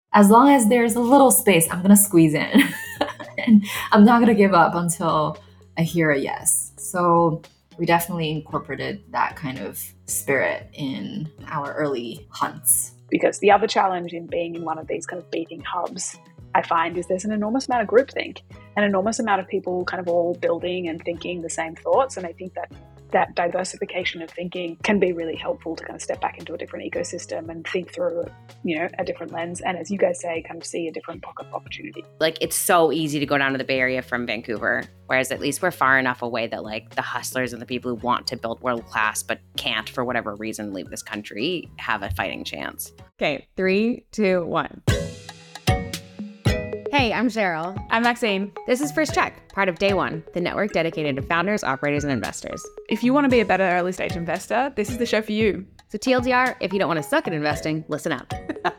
as long as there's a little space, I'm gonna squeeze in. And I'm not gonna give up until I hear a yes. So we definitely incorporated that kind of spirit in our early hunts. Because the other challenge in being in one of these kind of beating hubs, I find, is there's an enormous amount of groupthink, an enormous amount of people kind of all building and thinking the same thoughts. And I think that that diversification of thinking can be really helpful to kind of step back into a different ecosystem and think through, a different lens. And as you guys say, kind of see a different pocket of opportunity. Like, it's so easy to go down to the Bay Area from Vancouver, whereas at least we're far enough away that like the hustlers and the people who want to build world class but can't for whatever reason leave this country have a fighting chance. Okay, 3, 2, 1. Hey, I'm Cheryl. I'm Maxine. This is First Check, part of Day One, the network dedicated to founders, operators, and investors. If you want to be a better early stage investor, this is the show for you. So TLDR, if you don't want to suck at investing, listen up.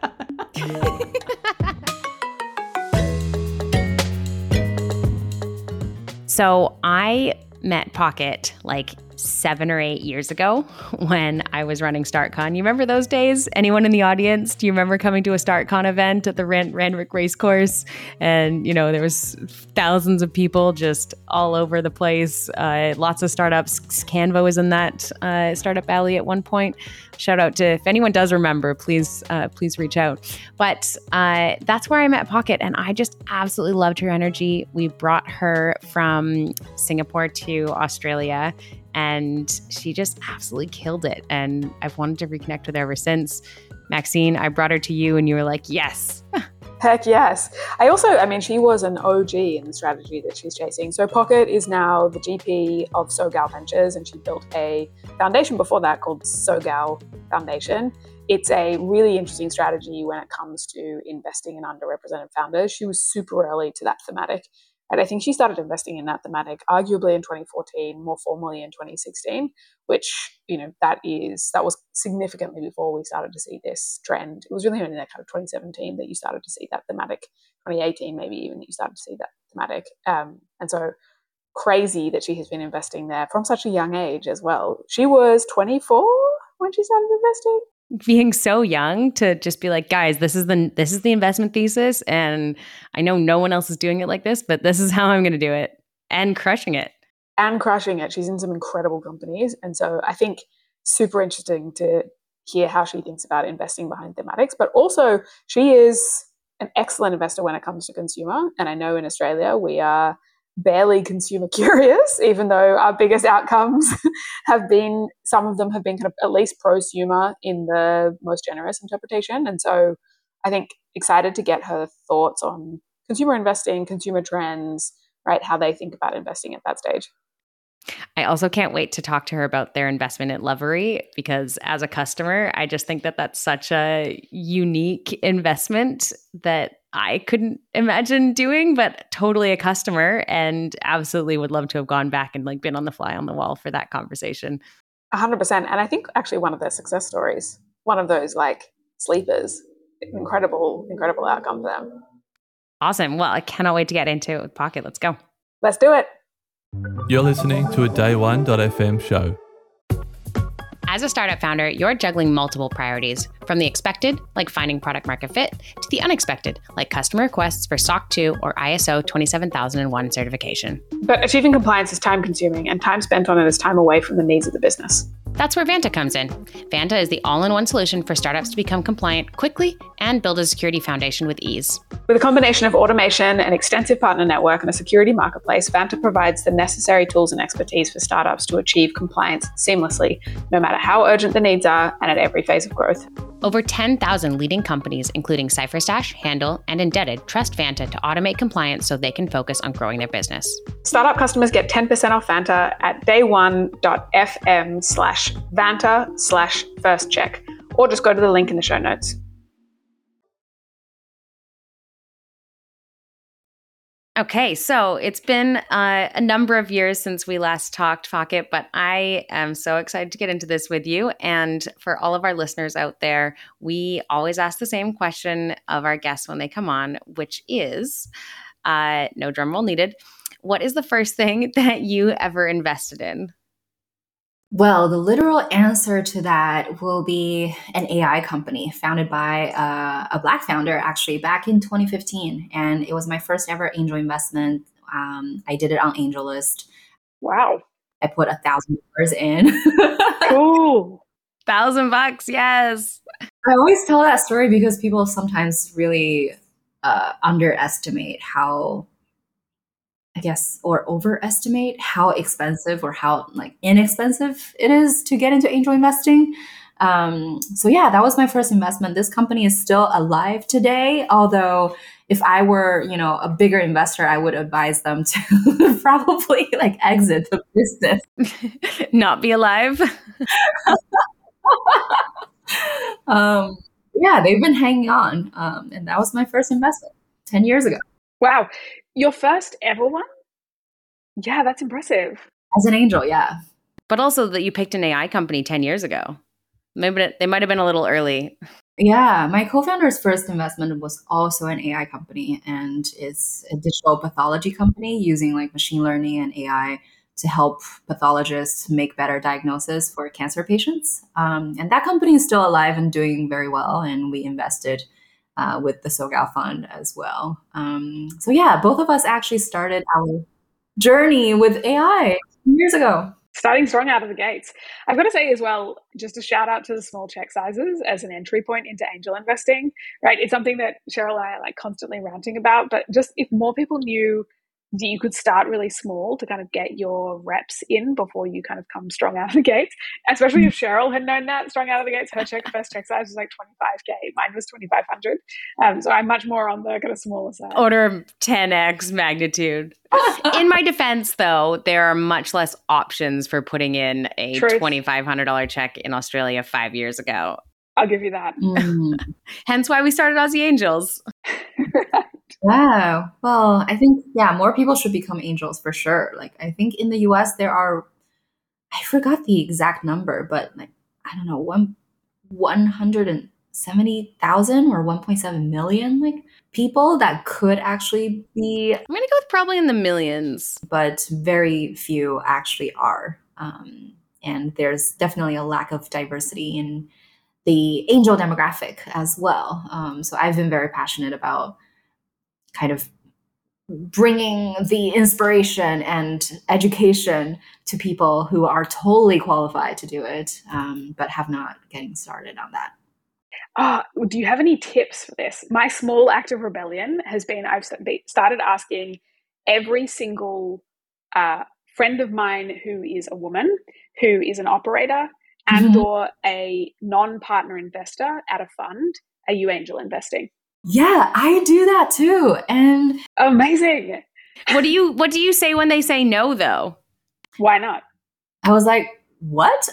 So I met Pocket like 7 or 8 years ago when I was running StartCon. You remember those days? Anyone in the audience? Do you remember coming to a StartCon event at the Randwick Racecourse? And, there was thousands of people just all over the place. Lots of startups. Canva was in that startup alley at one point. Shout out to, if anyone does remember, please reach out. But that's where I met Pocket, and I just absolutely loved her energy. We brought her from Singapore to Australia, and she just absolutely killed it. And I've wanted to reconnect with her ever since. Maxine, I brought her to you, and you were like, yes. Heck yes. She was an OG in the strategy that she's chasing. So Pocket is now the GP of SoGal Ventures, and she built a foundation before that called SoGal Foundation. It's a really interesting strategy when it comes to investing in underrepresented founders. She was super early to that thematic. And I think she started investing in that thematic arguably in 2014, more formally in 2016, which, that was significantly before we started to see this trend. It was really only in that kind of 2017 that you started to see that thematic, 2018 maybe even, that you started to see that thematic. And so crazy that she has been investing there from such a young age as well. She was 24 when she started investing. Being so young to just be like, guys, this is the investment thesis, and I know no one else is doing it like this, but this is how I'm going to do it, and crushing it. She's in some incredible companies, and so I think super interesting to hear how she thinks about investing behind thematics. But also, she is an excellent investor when it comes to consumer, and I know in Australia we are barely consumer curious, even though our biggest outcomes some of them have been kind of at least prosumer in the most generous interpretation. And so I think excited to get her thoughts on consumer investing, consumer trends, right? How they think about investing at that stage. I also can't wait to talk to her about their investment at Lovery, because as a customer, I just think that that's such a unique investment that I couldn't imagine doing, but totally a customer, and absolutely would love to have gone back and like been on the fly on the wall for that conversation. 100%. And I think actually one of their success stories, one of those like sleepers, incredible outcome for them. Awesome. Well, I cannot wait to get into it with Pocket. Let's go. Let's do it. You're listening to a Day1.fm show. As a startup founder, you're juggling multiple priorities, from the expected, like finding product market fit, to the unexpected, like customer requests for SOC 2 or ISO 27001 certification. But achieving compliance is time consuming, and time spent on it is time away from the needs of the business. That's where Vanta comes in. Vanta is the all-in-one solution for startups to become compliant quickly and build a security foundation with ease. With a combination of automation, an extensive partner network, and a security marketplace, Vanta provides the necessary tools and expertise for startups to achieve compliance seamlessly, no matter how urgent the needs are and at every phase of growth. Over 10,000 leading companies, including CipherStash, Handle, and Indebted, trust Vanta to automate compliance so they can focus on growing their business. Startup customers get 10% off Vanta at day1.fm/Vanta/firstcheck, or just go to the link in the show notes. Okay, so it's been a number of years since we last talked, Pocket, but I am so excited to get into this with you. And for all of our listeners out there, we always ask the same question of our guests when they come on, which is, no drum roll needed, what is the first thing that you ever invested in? Well, the literal answer to that will be an AI company founded by a Black founder, actually, back in 2015. And it was my first ever angel investment. I did it on AngelList. Wow. I put $1,000 in. Cool. $1,000, yes. I always tell that story because people sometimes really underestimate how, I guess, or overestimate how expensive or how like inexpensive it is to get into angel investing. So yeah, that was my first investment. This company is still alive today, although if I were, a bigger investor, I would advise them to probably like exit the business. Not be alive. um, yeah, they've been hanging on, and that was my first investment 10 years ago Wow. Your first ever one? Yeah, that's impressive. as an angel. Yeah. But also that you picked an AI company 10 years ago. Maybe they might have been a little early. Yeah, my co-founder's first investment was also an AI company, and it's a digital pathology company using like machine learning and AI to help pathologists make better diagnosis for cancer patients. And that company is still alive and doing very well, and we invested with the SoGal Fund as well. So yeah, both of us actually started our journey with AI years ago. Starting strong out of the gates. I've got to say as well, just a shout out to the small check sizes as an entry point into angel investing, right? It's something that Cheryl and I are like constantly ranting about, but just if more people knew that you could start really small to kind of get your reps in before you kind of come strong out of the gates, especially if Cheryl had known that strong out of the gates, her first check size was like 25K, mine was 2,500. So I'm much more on the kind of smaller side. Order of 10x magnitude. In my defense, though, there are much less options for putting in a $2,500 check in Australia 5 years ago. I'll give you that. Hence why we started Aussie Angels. Yeah. Well, I think, more people should become angels for sure. Like, I think in the US, there are, I forgot the exact number, but like, I don't know, 170,000 or 1.7 million, like people that could actually be. I'm going to go with probably in the millions. But very few actually are. And there's definitely a lack of diversity in the angel demographic as well. So I've been very passionate about kind of bringing the inspiration and education to people who are totally qualified to do it, but have not getting started on that. Do you have any tips for this? My small act of rebellion has been I've started asking every single friend of mine who is a woman, who is an operator and or a non-partner investor at a fund, are you angel investing? Yeah, I do that too. And amazing. What do you say when they say no, though? Why not? I was like, what?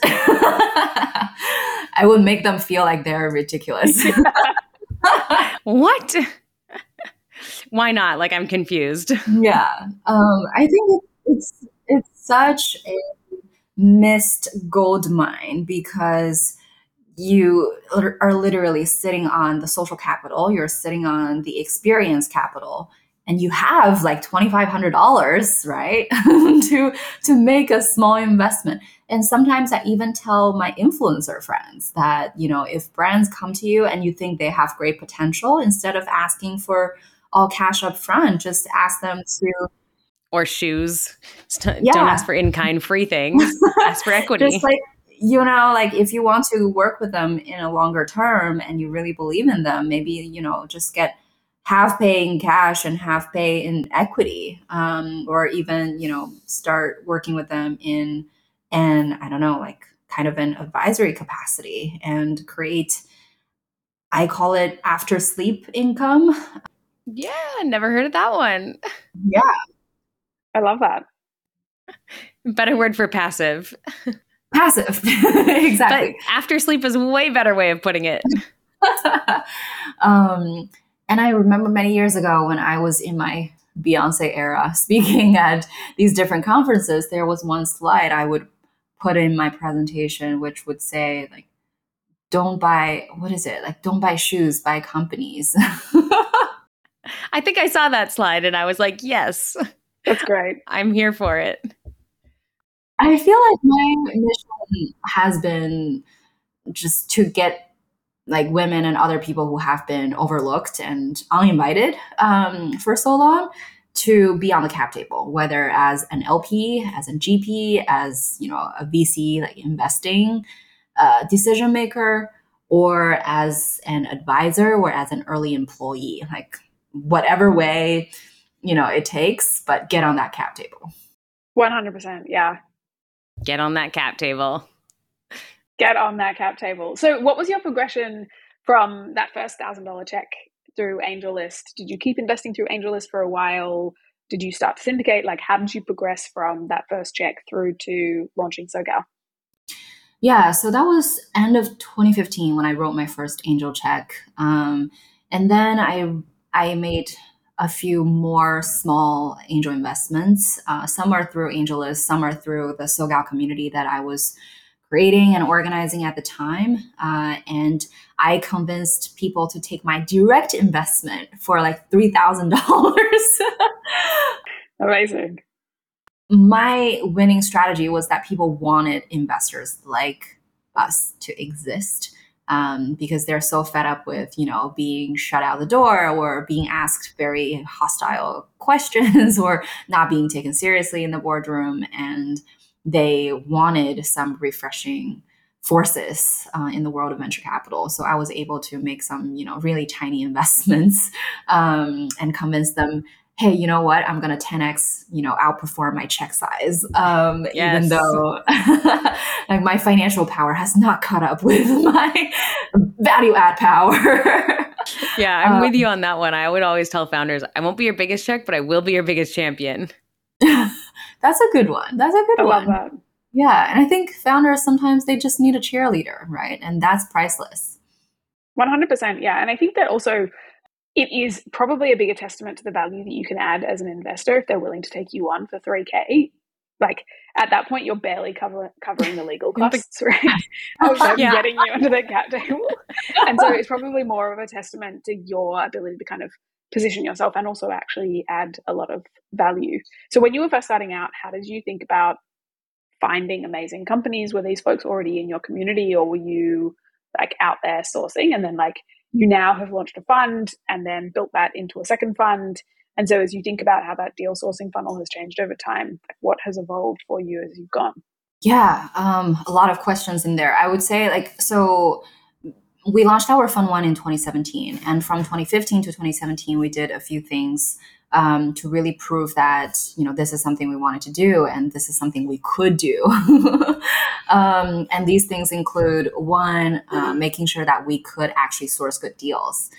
I would make them feel like they're ridiculous. What? Why not? Like, I'm confused. Yeah. I think it's such a missed gold mine because you are literally sitting on the social capital, you're sitting on the experience capital, and you have like $2,500, right, to make a small investment. And sometimes I even tell my influencer friends that, if brands come to you and you think they have great potential, instead of asking for all cash up front, just ask them to. Or shoes. Don't ask for in-kind free things. Ask for equity. Just like, like if you want to work with them in a longer term and you really believe in them, maybe, just get half pay in cash and half pay in equity, or even, start working with them in I don't know, like kind of an advisory capacity and create, I call it after sleep income. Yeah, never heard of that one. Yeah. I love that. Better word for passive. Passive. Exactly. But after sleep is a way better way of putting it. And I remember many years ago when I was in my Beyonce era speaking at these different conferences, there was one slide I would put in my presentation, which would say like, don't buy shoes, buy companies. I think I saw that slide and I was like, yes. That's great. I'm here for it. I feel like my initial has been just to get like women and other people who have been overlooked and uninvited for so long to be on the cap table, whether as an LP, as a GP, as a VC, like investing decision maker, or as an advisor, or as an early employee, like whatever way it takes, but get on that cap table. 100%, yeah. Get on that cap table. Get on that cap table. So what was your progression from that first $1,000 check through AngelList? Did you keep investing through AngelList for a while? Did you start to syndicate? Like, how did you progress from that first check through to launching SoGal? Yeah, so that was end of 2015 when I wrote my first angel check. And then I made a few more small angel investments. Some are through AngelList, some are through the SoGal community that I was creating and organizing at the time. And I convinced people to take my direct investment for like $3,000. Amazing. My winning strategy was that people wanted investors like us to exist. Because they're so fed up with, being shut out the door or being asked very hostile questions or not being taken seriously in the boardroom. And they wanted some refreshing forces in the world of venture capital. So I was able to make some, really tiny investments and convince them, hey, you know what? I'm going to 10x, outperform my check size, even though like my financial power has not caught up with my value add power. Yeah, I'm with you on that one. I would always tell founders, I won't be your biggest check, but I will be your biggest champion. That's a good one. That's a good one. I love that. Yeah, and I think founders, sometimes they just need a cheerleader, right? And that's priceless. 100%, yeah. And I think that also it is probably a bigger testament to the value that you can add as an investor if they're willing to take you on for $3,000. Like at that point, you're barely covering the legal costs, right? Of them getting you under the cap table. And so it's probably more of a testament to your ability to kind of position yourself and also actually add a lot of value. So when you were first starting out, how did you think about finding amazing companies? Were these folks already in your community, or were you like out there sourcing? And then like you now have launched a fund and then built that into a second fund. And so as you think about how that deal sourcing funnel has changed over time, like what has evolved for you as you've gone? Yeah, a lot of questions in there. I would say so we launched our Fund 1 in 2017. And from 2015 to 2017, we did a few things to really prove that, this is something we wanted to do and this is something we could do. And these things include, one, making sure that we could actually source good deals.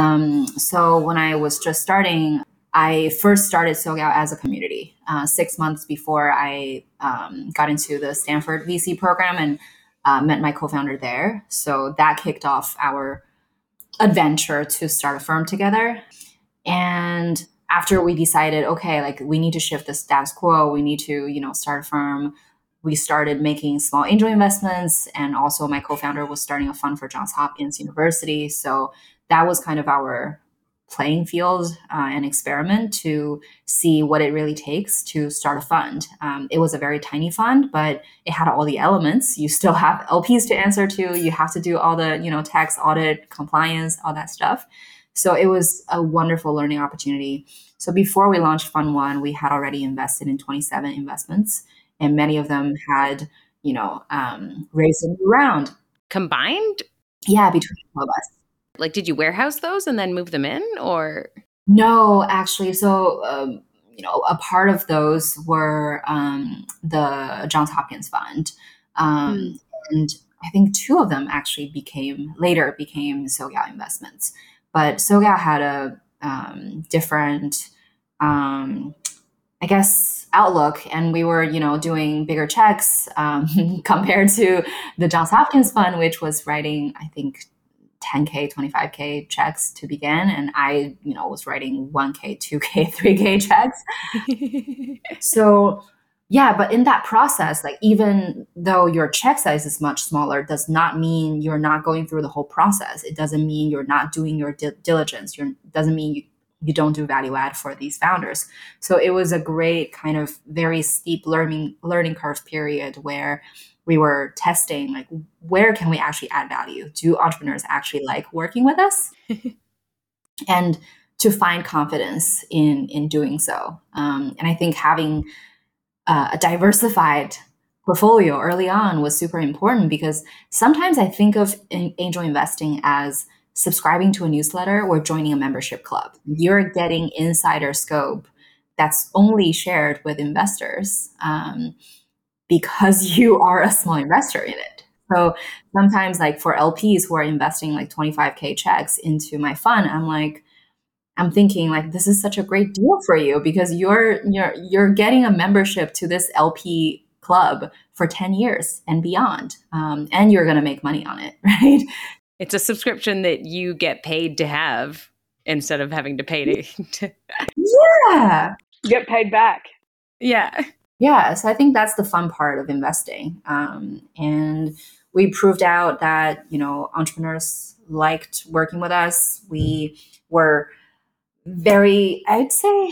So when I was just starting, I first started SoGal as a community 6 months before I got into the Stanford VC program and met my co-founder there. So that kicked off our adventure to start a firm together. And after we decided, okay, like we need to shift the status quo, we need to, start a firm, we started making small angel investments. And also my co-founder was starting a fund for Johns Hopkins University. So that was kind of our playing field and experiment to see what it really takes to start a fund. It was a very tiny fund, but it had all the elements. You still have LPs to answer to. You have to do all the, tax audit, compliance, all that stuff. So it was a wonderful learning opportunity. So before we launched Fund 1, we had already invested in 27 investments, and many of them had, raised a new round. Combined? Yeah, between all of us. Like, did you warehouse those and then move them in, or? No, actually. So, a part of those were the Johns Hopkins Fund. And I think two of them actually later became SoGal investments. But SoGal had a different, outlook. And we were, doing bigger checks compared to the Johns Hopkins Fund, which was writing, I think, 10K, 25K checks to begin. And I, was writing 1K, 2K, 3K checks. So yeah, but in that process, like even though your check size is much smaller, does not mean you're not going through the whole process. It doesn't mean you're not doing your diligence. Doesn't mean you don't do value add for these founders. So it was a great kind of very steep learning curve period where we were testing like where can we actually add value? Do entrepreneurs actually like working with us? And to find confidence in doing so. And I think having a diversified portfolio early on was super important because sometimes I think of angel investing as subscribing to a newsletter or joining a membership club. You're getting insider scope that's only shared with investors because you are a small investor in it. So sometimes like for LPs who are investing like 25K checks into my fund, I'm thinking like this is such a great deal for you because you're getting a membership to this LP club for 10 years and beyond, and you're going to make money on it, right? It's a subscription that you get paid to have instead of having to pay to Yeah. Get paid back. Yeah. Yeah. So I think that's the fun part of investing. And we proved out that, entrepreneurs liked working with us. We were very, I'd say,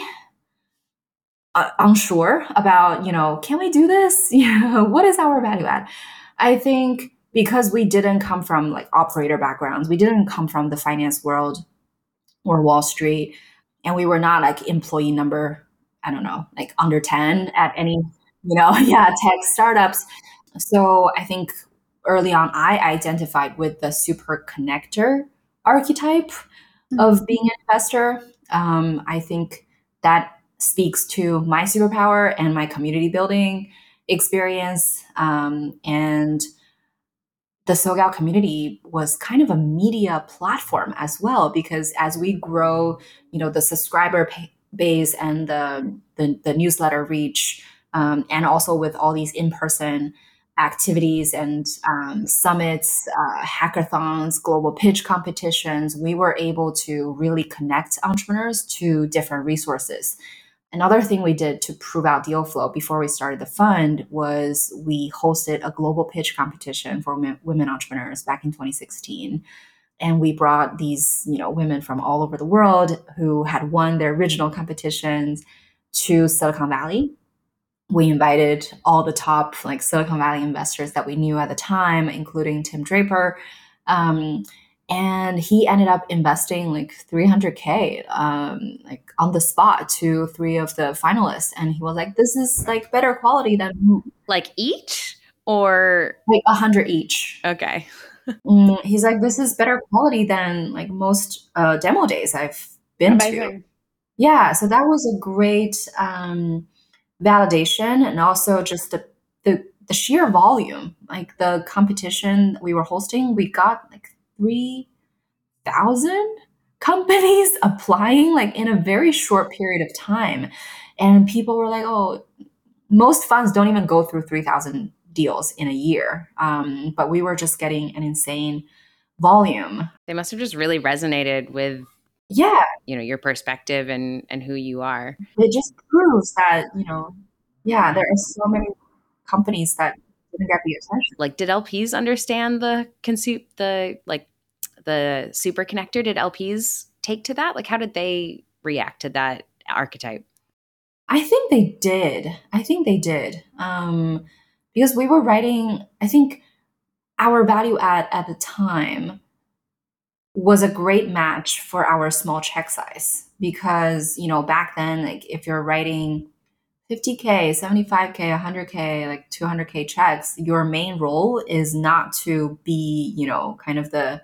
unsure about, can we do this? What is our value add? I think because we didn't come from like operator backgrounds, we didn't come from the finance world or Wall Street, and we were not like employee number, I don't know, like under 10 at any, tech startups. So I think early on, I identified with the super connector archetype of being an investor. I think that speaks to my superpower and my community building experience. And the SoGal community was kind of a media platform as well, because as we grow, the subscriber base and the newsletter reach, and also with all these in-person activities and summits, hackathons, global pitch competitions, we were able to really connect entrepreneurs to different resources. Another thing we did to prove out deal flow before we started the fund was we hosted a global pitch competition for women entrepreneurs back in 2016. And we brought these, women from all over the world who had won their original competitions to Silicon Valley. We invited all the top like Silicon Valley investors that we knew at the time, including Tim Draper. And he ended up investing like 300K like on the spot to 3 of the finalists. And he was like, this is like better quality than Like each or like 100 each. okay. He's like, this is better quality than like most demo days I've been to. Amazing. Yeah, so that was a great validation, and also just the sheer volume, like the competition we were hosting, we got like 3,000 companies applying like in a very short period of time, and people were like, "Oh, most funds don't even go through 3,000 deals in a year," but we were just getting an insane volume. They must have just really resonated with Yeah, your perspective and who you are. it just proves that yeah, there are so many companies that didn't get the attention. Like, did LPs understand the super connector? Did LPs take to that? Like, how did they react to that archetype? I think they did. Because we were writing, I think our value add at the time was a great match for our small check size. Because, back then, like if you're writing 50K, 75K, 100K, like 200K checks, your main role is not to be, kind of the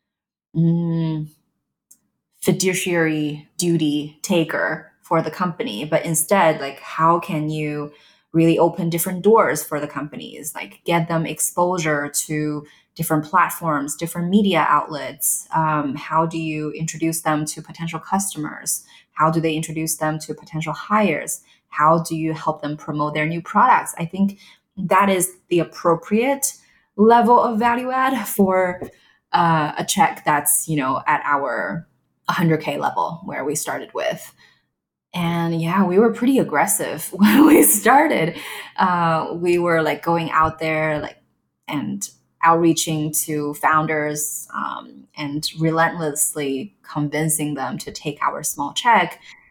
fiduciary duty taker for the company, but instead, like, how can you really open different doors for the companies, like get them exposure to different platforms, different media outlets? How do you introduce them to potential customers? How do they introduce them to potential hires? How do you help them promote their new products? I think that is the appropriate level of value add for a check that's, at our 100K level where we started with. And yeah, we were pretty aggressive when we started. We were like going out there like and outreaching to founders and relentlessly convincing them to take our small check.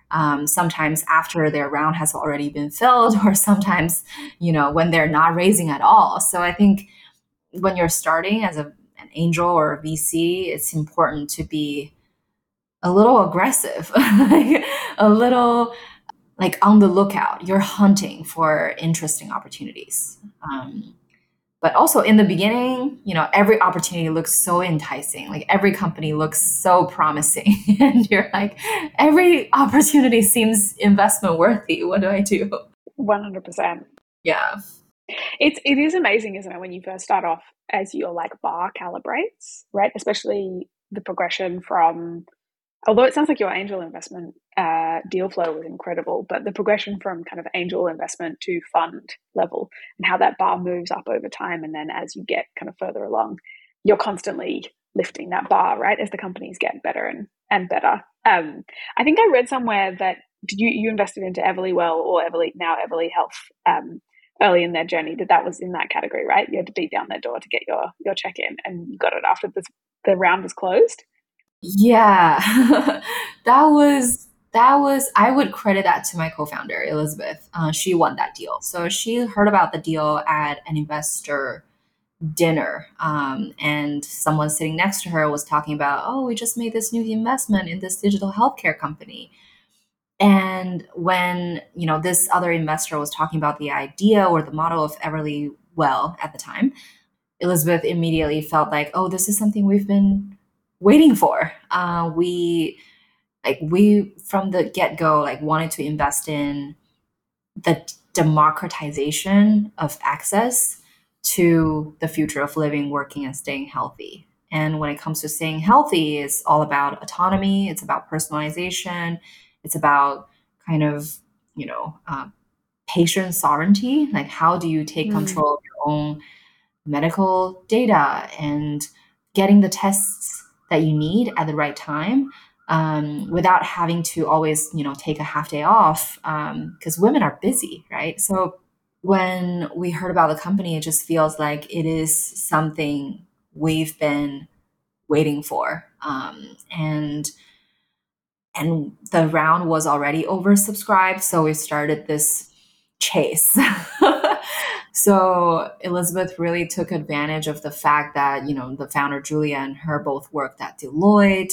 Sometimes after their round has already been filled, or sometimes, when they're not raising at all. So I think when you're starting as an angel or a VC, it's important to be a little aggressive, like a little like on the lookout. You're hunting for interesting opportunities. But also in the beginning, every opportunity looks so enticing. Like every company looks so promising. And you're like, every opportunity seems investment worthy. What do I do? 100%. Yeah. It is amazing, isn't it, when you first start off as your like bar calibrates, right? Especially the progression from, although it sounds like your angel investment deal flow was incredible, but the progression from kind of angel investment to fund level and how that bar moves up over time. And then as you get kind of further along, you're constantly lifting that bar, right? As the companies get better and better. I think I read somewhere that you invested into Everlywell or now Everly Health early in their journey, that was in that category, right? You had to beat down their door to get your check in, and you got it after the round was closed. Yeah. that was I would credit that to my co-founder, Elizabeth. She won that deal. So she heard about the deal at an investor dinner. And someone sitting next to her was talking about, oh, we just made this new investment in this digital healthcare company. And when, this other investor was talking about the idea or the model of Everlywell at the time, Elizabeth immediately felt like, oh, this is something we've been waiting for. We from the get-go wanted to invest in the democratization of access to the future of living, working, and staying healthy. And when it comes to staying healthy, it's all about autonomy. It's about personalization. It's about kind of, patient sovereignty. Like, how do you take control of your own medical data and getting the tests that you need at the right time, without having to always, take a half day off, because women are busy, right? So when we heard about the company, it just feels like it is something we've been waiting for. And the round was already oversubscribed, so we started this chase. So Elizabeth really took advantage of the fact that, the founder, Julia, and her both worked at Deloitte.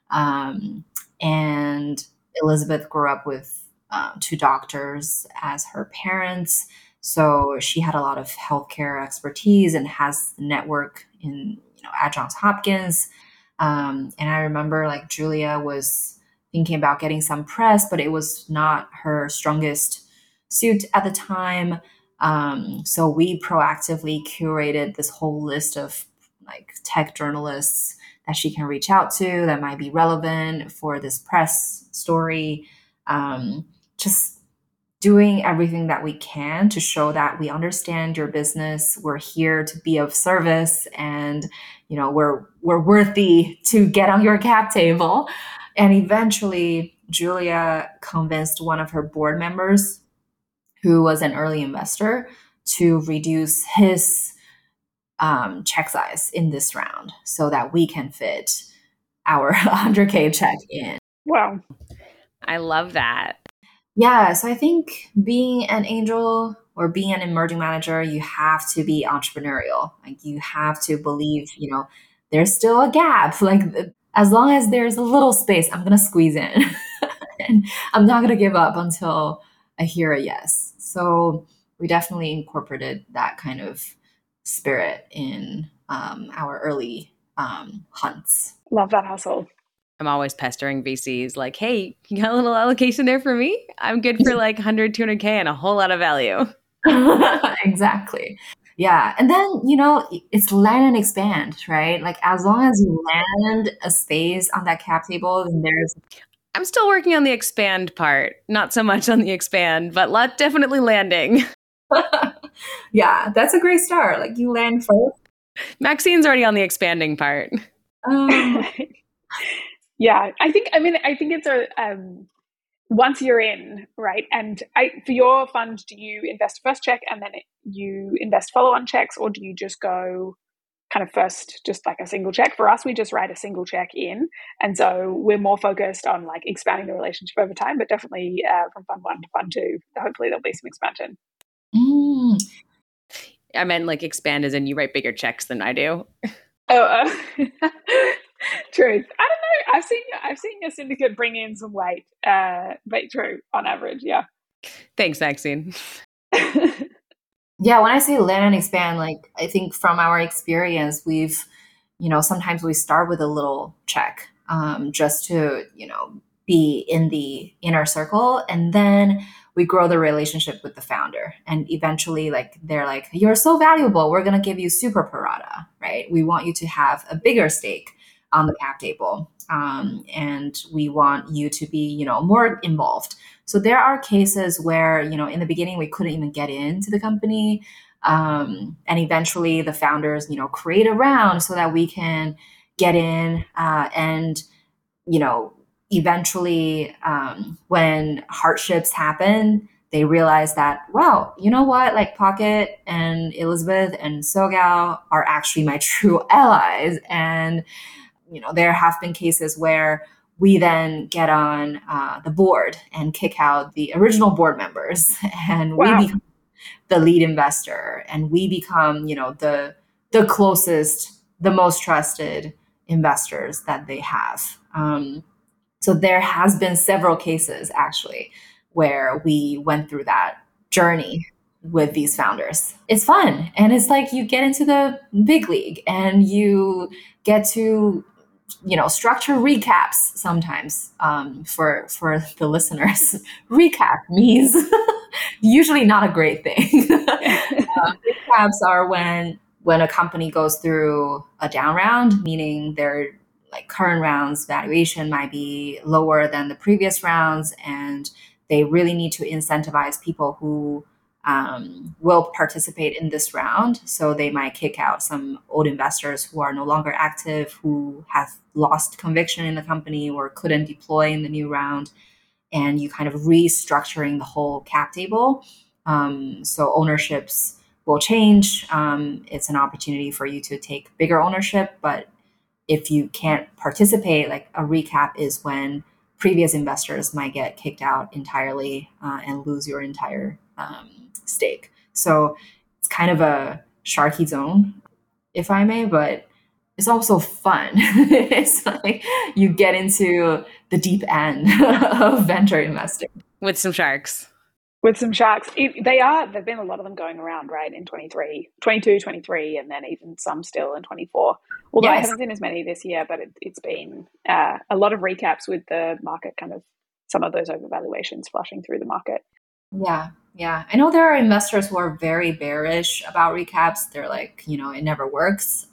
And Elizabeth grew up with two doctors as her parents. So she had a lot of healthcare expertise and has the network in, at Johns Hopkins. And I remember Julia was thinking about getting some press, but it was not her strongest suit at the time. So we proactively curated this whole list of tech journalists that she can reach out to that might be relevant for this press story. Just doing everything that we can to show that we understand your business. We're here to be of service, and we're worthy to get on your cap table. And eventually, Julia convinced one of her board members, who was an early investor, to reduce his check size in this round so that we can fit our 100K check in. Wow. I love that. Yeah. So I think being an angel or being an emerging manager, you have to be entrepreneurial. You have to believe, there's still a gap. As long as there's a little space, I'm going to squeeze in. And I'm not going to give up until I hear a yes. So we definitely incorporated that kind of spirit in our early hunts. Love that hustle. I'm always pestering VCs like, hey, you got a little allocation there for me? I'm good for 100, 200K and a whole lot of value. Exactly. Yeah. And then, it's land and expand, right? As long as you land a space on that cap table, then there's... I'm still working on the expand part. Not so much on the expand, but definitely landing. Yeah, that's a great start. You land first. Maxine's already on the expanding part. Yeah, I think it's once you're in, right? And for your fund, do you invest first check and then you invest follow-on checks, or do you just go kind of first just like a single check. For us, we just write a single check in. And so we're more focused on like expanding the relationship over time, but definitely from fund one to fund two, hopefully there'll be some expansion. Mm. I meant like expand as in you write bigger checks than I do. Oh, truth. I don't know. I've seen your syndicate bring in some weight, but true on average. Yeah. Thanks, Maxine. Yeah, when I say land and expand, like I think from our experience, we've, sometimes we start with a little check, just to, be in the inner circle. And then we grow the relationship with the founder. And eventually, like, they're like, you're so valuable. We're going to give you super pro rata, right? We want you to have a bigger stake on the cap table. And we want you to be, more involved. So there are cases where, in the beginning, we couldn't even get into the company. And eventually the founders, create a round so that we can get in. And, eventually when hardships happen, they realize that, wow, you know what? Like Pocket and Elizabeth and SoGal are actually my true allies. And, there have been cases where we then get on the board and kick out the original board members, and Wow. we become the lead investor, and we become, the closest, the most trusted investors that they have. So there has been several cases actually where we went through that journey with these founders. It's fun, and it's like you get into the big league, and you get to structure recaps sometimes for the listeners. Recap means usually not a great thing. Recaps are when a company goes through a down round, meaning their like current rounds valuation might be lower than the previous rounds, and they really need to incentivize people who will participate in this round. So they might kick out some old investors who are no longer active, who have lost conviction in the company or couldn't deploy in the new round. And you kind of restructuring the whole cap table. So ownerships will change. It's an opportunity for you to take bigger ownership. But if you can't participate, like a recap is when previous investors might get kicked out entirely and lose your entire stake. So it's kind of a sharky zone, if I may, but it's also fun. It's like you get into the deep end of venture investing. With some sharks. With some sharks. There've been a lot of them going around, right, in 22, 23, and then even some still in 24. Although Yes. I haven't seen as many this year, but it's been a lot of recaps with the market kind of some of those overvaluations flushing through the market. Yeah. I know there are investors who are very bearish about recaps. They're like, it never works.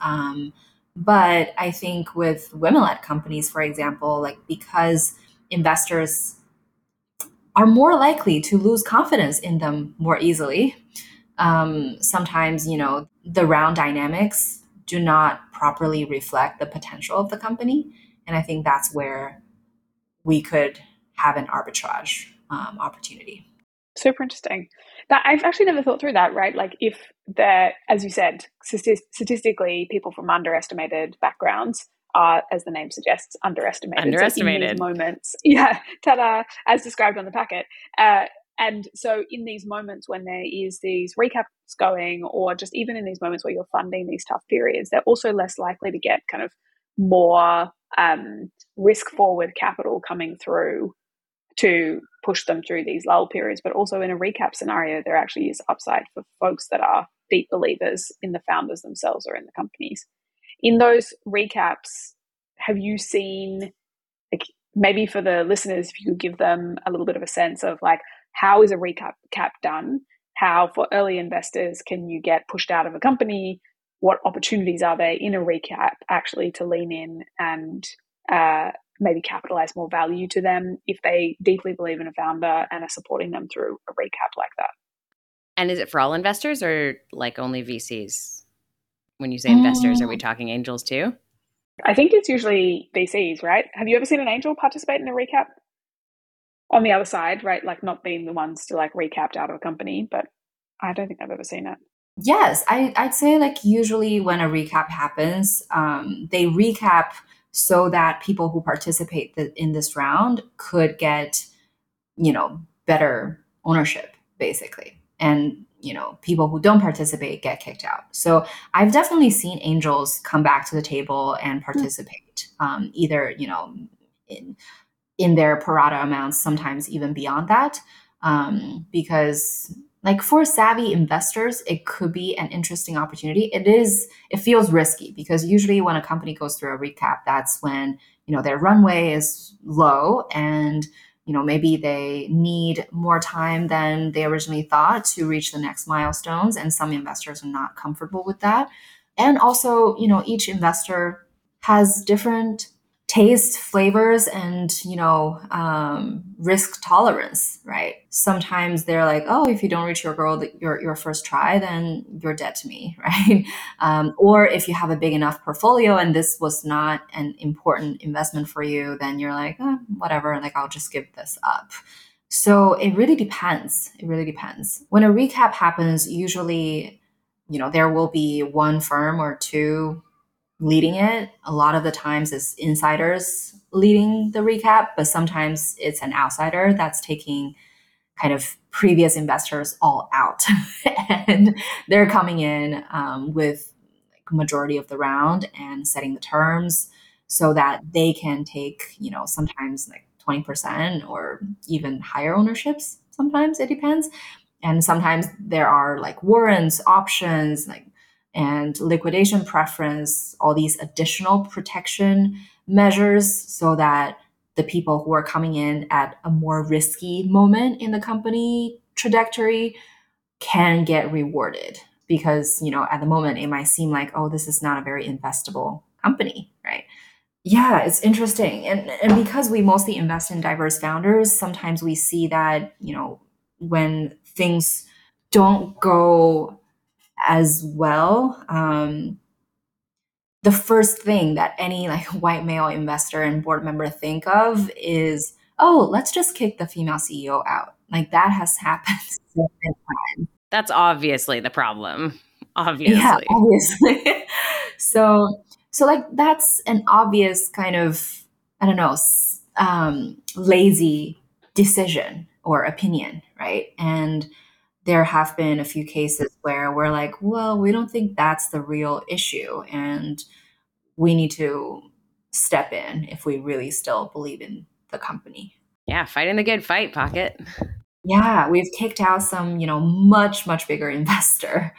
But I think with women-led companies, for example, like because investors are more likely to lose confidence in them more easily. Sometimes, the round dynamics do not properly reflect the potential of the company. And I think that's where we could have an arbitrage opportunity. Super interesting. That I've actually never thought through that, right? Like if as you said, statistically, people from underestimated backgrounds are, as the name suggests, underestimated. So in these moments, ta-da, as described on the packet. And so in these moments when there is these recaps going, or just even in these moments where you're funding these tough periods, they're also less likely to get kind of more risk-forward capital coming through to push them through these lull periods. But also in a recap scenario, there actually is upside for folks that are deep believers in the founders themselves or in the companies. In those recaps, have you seen, like, maybe for the listeners, if you could give them a little bit of a sense of like, how is a recap done? How for early investors can you get pushed out of a company? What opportunities are there in a recap actually to lean in and maybe capitalize more value to them if they deeply believe in a founder and are supporting them through a recap like that? And is it for all investors or like only VCs? When you say investors, are we talking angels too? I think it's usually VCs, right? Have you ever seen an angel participate in a recap? On the other side, right? Like not being the ones to like recapped out of a company, but I don't think I've ever seen it. Yes, I'd say like usually when a recap happens, they recap so that people who participate in this round could get, better ownership, basically. And, people who don't participate get kicked out. So I've definitely seen angels come back to the table and participate, either, in, in their pro rata amounts, sometimes even beyond that. Because like for savvy investors, it could be an interesting opportunity. It feels risky because usually when a company goes through a recap, that's when, their runway is low and, maybe they need more time than they originally thought to reach the next milestones. And some investors are not comfortable with that. And also, each investor has different taste, flavors, and risk tolerance, right? Sometimes they're like, oh, if you don't reach your goal, your first try, then you're dead to me, right? Or if you have a big enough portfolio and this was not an important investment for you, then you're like, whatever, like I'll just give this up. So it really depends. It really depends. When a recap happens, usually, there will be one firm or two leading it. A lot of the times it's insiders leading the recap, but sometimes it's an outsider that's taking kind of previous investors all out. And they're coming in with like majority of the round and setting the terms so that they can take, sometimes like 20% or even higher ownerships. Sometimes it depends. And sometimes there are like warrants, options, like and liquidation preference, all these additional protection measures so that the people who are coming in at a more risky moment in the company trajectory can get rewarded because, at the moment it might seem like, oh, this is not a very investable company, right? Yeah, it's interesting. And because we mostly invest in diverse founders, sometimes we see that, when things don't go as well, the first thing that any like white male investor and board member think of is, oh, let's just kick the female CEO out. Like that has happened. So many times. That's obviously the problem. Yeah, Obviously. obviously. So like that's an obvious kind of, I don't know, lazy decision or opinion, right? And there have been a few cases where we're like, well, we don't think that's the real issue. And we need to step in if we really still believe in the company. Yeah, fighting the good fight, Pocket. Yeah, we've kicked out some, much, much bigger investor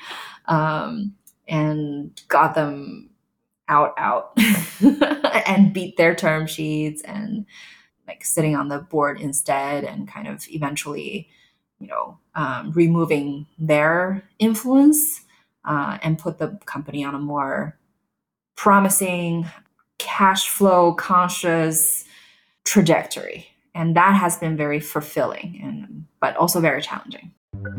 and got them out and beat their term sheets and like sitting on the board instead and kind of eventually, removing their influence and put the company on a more promising, cash flow conscious trajectory. And that has been very fulfilling and but also very challenging.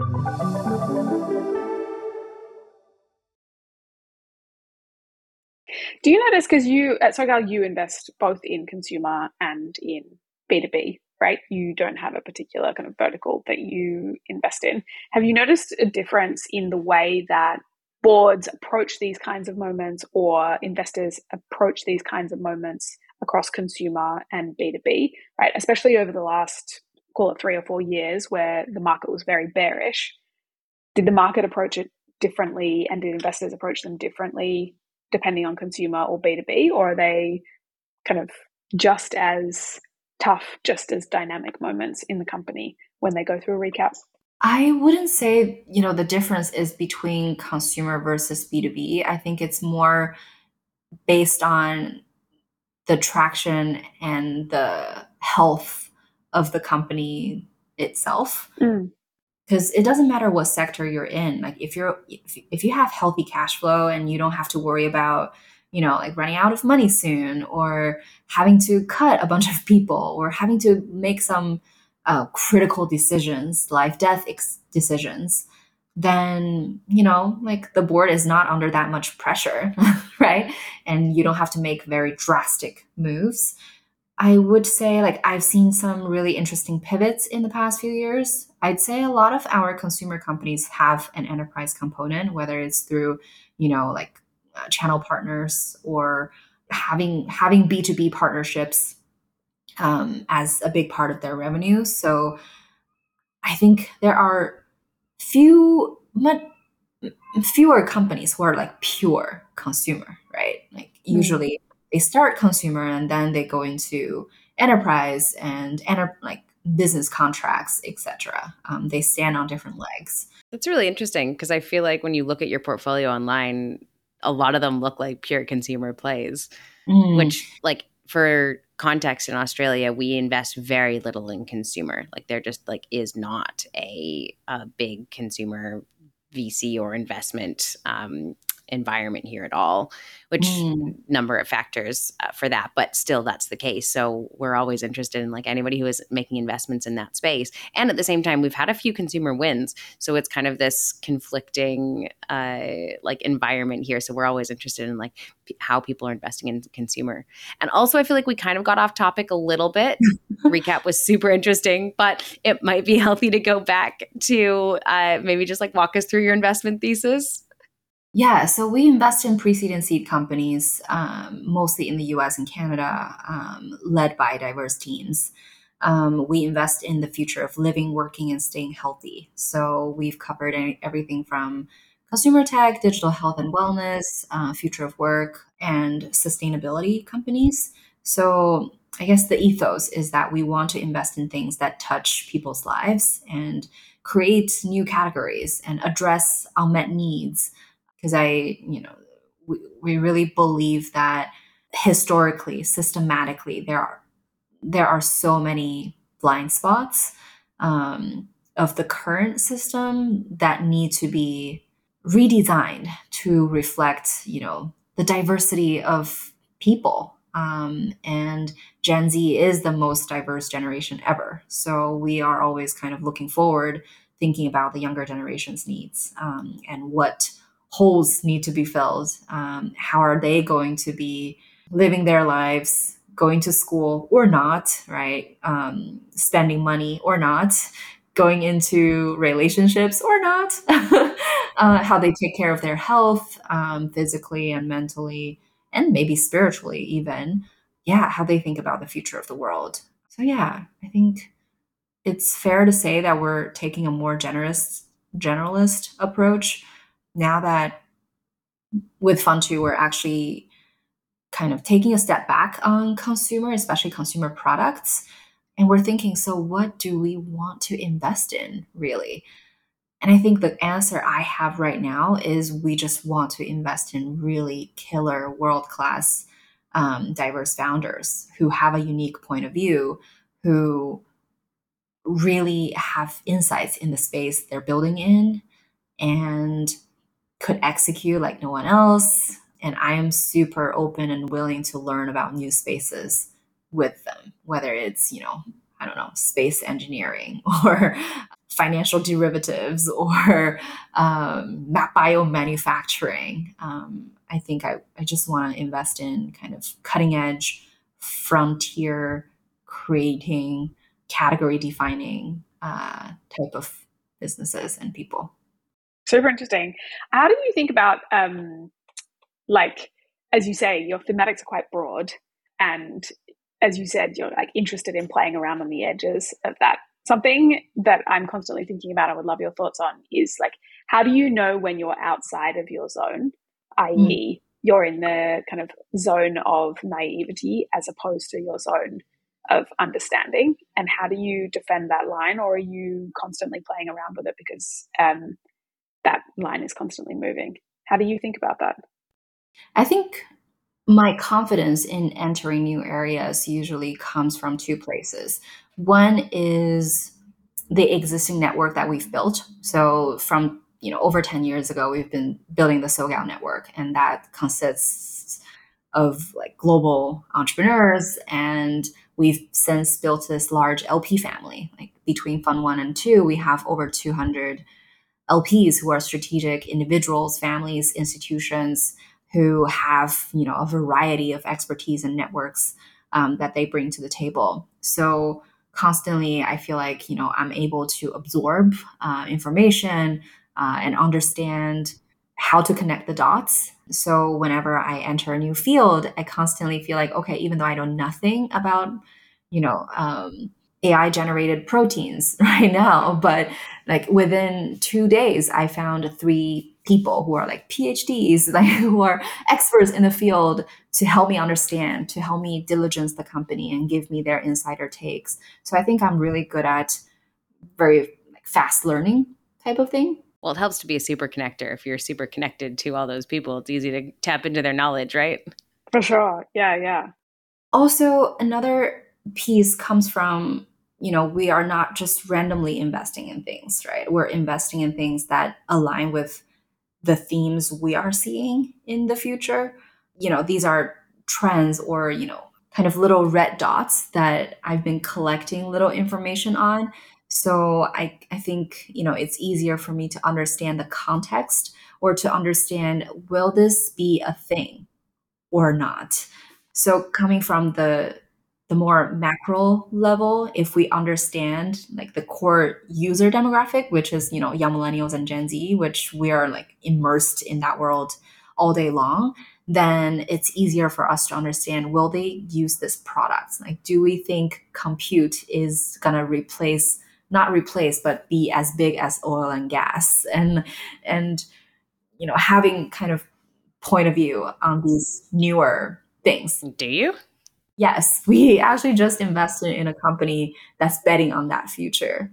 Do you notice, because you at SoGal, you invest both in consumer and in B2B, right? You don't have a particular kind of vertical that you invest in. Have you noticed a difference in the way that boards approach these kinds of moments or investors approach these kinds of moments across consumer and B2B, right? Especially over the last, call it 3 or 4 years where the market was very bearish. Did the market approach it differently and did investors approach them differently depending on consumer or B2B, or are they kind of just as tough, just as dynamic moments in the company when they go through a recap? I wouldn't say, the difference is between consumer versus B2B. I think it's more based on the traction and the health of the company itself. Because it doesn't matter what sector you're in. Like if you have healthy cash flow and you don't have to worry about, like running out of money soon or having to cut a bunch of people or having to make some critical decisions, life death decisions, then, like the board is not under that much pressure, right? And you don't have to make very drastic moves. I would say like I've seen some really interesting pivots in the past few years. I'd say a lot of our consumer companies have an enterprise component, whether it's through, like channel partners or having B2B partnerships as a big part of their revenue. So I think there are few much fewer companies who are like pure consumer, right? Like Mm. usually they start consumer and then they go into enterprise and like business contracts, etc. They stand on different legs. That's really interesting because I feel like when you look at your portfolio online, a lot of them look like pure consumer plays, Mm, which, like, for context, in Australia, we invest very little in consumer. Like, there just like is not a big consumer VC or investment environment here at all, which mm. number of factors for that, but still that's the case. So we're always interested in like anybody who is making investments in that space. And at the same time, we've had a few consumer wins. So it's kind of this conflicting like environment here. So we're always interested in like how people are investing in consumer. And also I feel like we kind of got off topic a little bit. Recap was super interesting, but it might be healthy to go back to maybe just like walk us through your investment thesis. Yeah, so we invest in pre-seed and seed companies, mostly in the US and Canada, led by diverse teams. We invest in the future of living, working, and staying healthy. So we've covered everything from consumer tech, digital health and wellness, future of work, and sustainability companies. So I guess the ethos is that we want to invest in things that touch people's lives and create new categories and address unmet needs because we really believe that historically, systematically, there are so many blind spots of the current system that need to be redesigned to reflect, the diversity of people. And Gen Z is the most diverse generation ever. So we are always kind of looking forward, thinking about the younger generation's needs and what holes need to be filled. How are they going to be living their lives, going to school or not, right? Spending money or not, going into relationships or not, how they take care of their health, physically and mentally, and maybe spiritually, even. Yeah, how they think about the future of the world. So, yeah, I think it's fair to say that we're taking a more generalist approach now that with Fund 2, we're actually kind of taking a step back on consumer, especially consumer products. And we're thinking, so what do we want to invest in really? And I think the answer I have right now is we just want to invest in really killer, world class, diverse founders who have a unique point of view, who really have insights in the space they're building in and could execute like no one else. And I am super open and willing to learn about new spaces with them, whether it's, I don't know, space engineering or financial derivatives or biomanufacturing. I think I just want to invest in kind of cutting edge, frontier, creating, category defining type of businesses and people. Super interesting. How do you think about, like, as you say, your thematics are quite broad, and as you said, you're like interested in playing around on the edges of that. Something that I'm constantly thinking about, I would love your thoughts on, is like, how do you know when you're outside of your zone, Mm. i.e., you're in the kind of zone of naivety as opposed to your zone of understanding? And how do you defend that line, or are you constantly playing around with it because that line is constantly moving? How do you think about that? I think my confidence in entering new areas usually comes from two places. One is the existing network that we've built. So from over 10 years ago, we've been building the SoGal network, and that consists of like global entrepreneurs. And we've since built this large LP family. Like between Fund 1 and 2, we have over 200 LPs who are strategic individuals, families, institutions who have, a variety of expertise and networks that they bring to the table. So constantly, I feel like, I'm able to absorb information and understand how to connect the dots. So whenever I enter a new field, I constantly feel like, okay, even though I know nothing about, AI generated proteins right now, but like within 2 days, I found 3 people who are like PhDs, like who are experts in the field to help me understand, to help me diligence the company and give me their insider takes. So I think I'm really good at very like fast learning type of thing. Well, it helps to be a super connector. If you're super connected to all those people, it's easy to tap into their knowledge, right? For sure. Yeah, yeah. Also, another piece comes from, we are not just randomly investing in things, right? We're investing in things that align with the themes we are seeing in the future. These are trends or, kind of little red dots that I've been collecting little information on. So I think, it's easier for me to understand the context or to understand, will this be a thing or not? So coming from the more macro level, if we understand like the core user demographic, which is, young millennials and Gen Z, which we are like immersed in that world all day long, then it's easier for us to understand, will they use this product? Like, do we think compute is going to not replace, but be as big as oil and gas? And, having kind of point of view on these newer things. Do you? Yes, we actually just invested in a company that's betting on that future,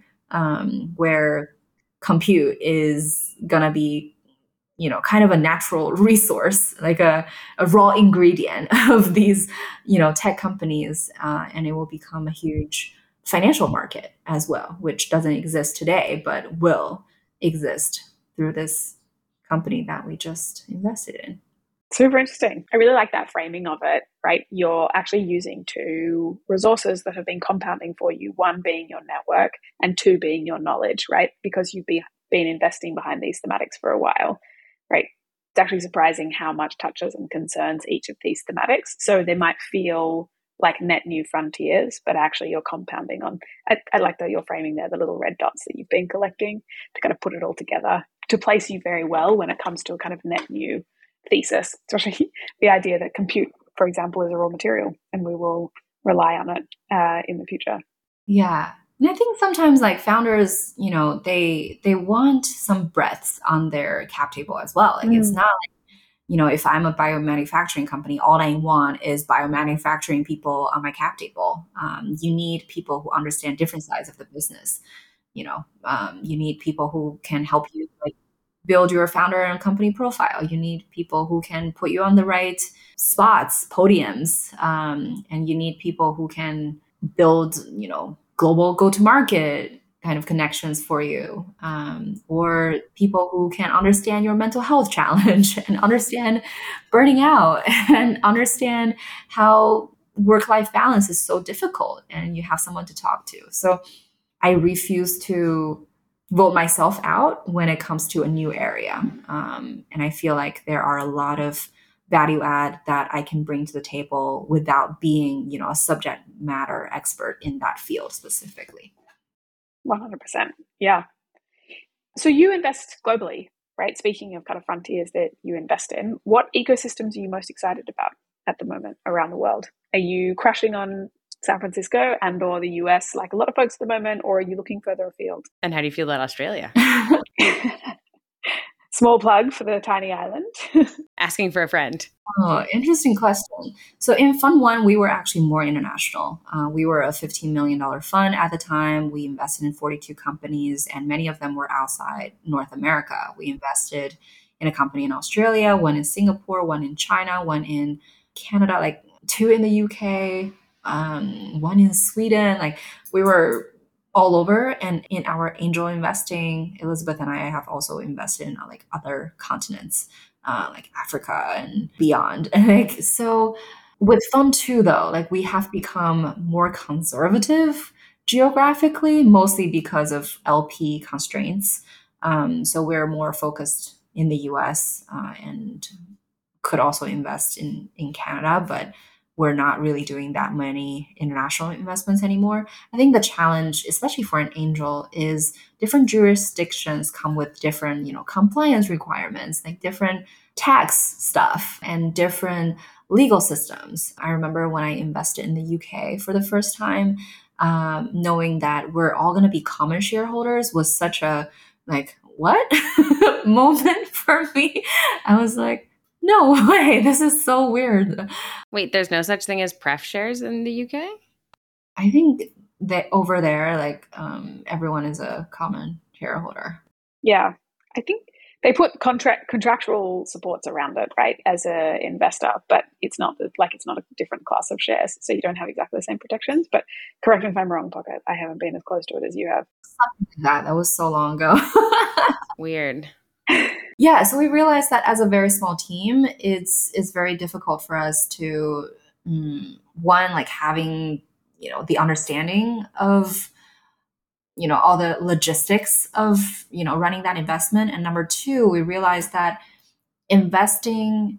where compute is going to be, kind of a natural resource, like a raw ingredient of these, tech companies. And it will become a huge financial market as well, which doesn't exist today, but will exist through this company that we just invested in. Super interesting. I really like that framing of it, right? You're actually using 2 resources that have been compounding for you, one being your network and 2 being your knowledge, right? Because you've been investing behind these thematics for a while, right? It's actually surprising how much touches and concerns each of these thematics. So they might feel like net new frontiers, but actually you're compounding on. I like that you're framing there, the little red dots that you've been collecting to kind of put it all together to place you very well when it comes to a kind of net new thesis, especially the idea that compute, for example, is a raw material and we will rely on it in the future. Yeah. And I think sometimes like founders, they want some breadth on their cap table as well. Like it's not like, if I'm a biomanufacturing company, all I want is biomanufacturing people on my cap table. You need people who understand different sides of the business. You need people who can help you like build your founder and company profile. You need people who can put you on the right spots, podiums, and you need people who can build, global go-to-market kind of connections for you, or people who can understand your mental health challenge and understand burning out and understand how work-life balance is so difficult and you have someone to talk to. So I refuse to vote myself out when it comes to a new area. And I feel like there are a lot of value add that I can bring to the table without being, a subject matter expert in that field specifically. 100%. Yeah. So you invest globally, right? Speaking of kind of frontiers that you invest in, what ecosystems are you most excited about at the moment around the world? Are you crushing on San Francisco and or the US like a lot of folks at the moment, or are you looking further afield? And how do you feel about Australia? Small plug for the tiny island. Asking for a friend. Oh, interesting question. So in Fund 1, we were actually more international. We were a $15 million fund at the time. We invested in 42 companies, and many of them were outside North America. We invested in a company in Australia, one in Singapore, one in China, one in Canada, like 2 in the UK, one in Sweden. Like we were all over. And in our angel investing, Elizabeth and I have also invested in like other continents, like Africa and beyond. And like, so with Fund 2 though, like we have become more conservative geographically, mostly because of LP constraints. So we're more focused in the US and could also invest in Canada, but we're not really doing that many international investments anymore. I think the challenge, especially for an angel, is different jurisdictions come with different, compliance requirements, like different tax stuff and different legal systems. I remember when I invested in the UK for the first time, knowing that we're all going to be common shareholders was such a like, what moment for me. I was like, no way, this is so weird. Wait, there's no such thing as pref shares in the UK? I think that over there, like everyone is a common shareholder. Yeah, I think they put contractual supports around it, right, as an investor, but it's not it's not a different class of shares, so you don't have exactly the same protections. But correct me if I'm wrong, Pocket. I haven't been as close to it as you have. Something like that was so long ago. Weird. Yeah, so we realized that as a very small team, it's very difficult for us to one, like having the understanding of all the logistics of running that investment, and number two, we realized that investing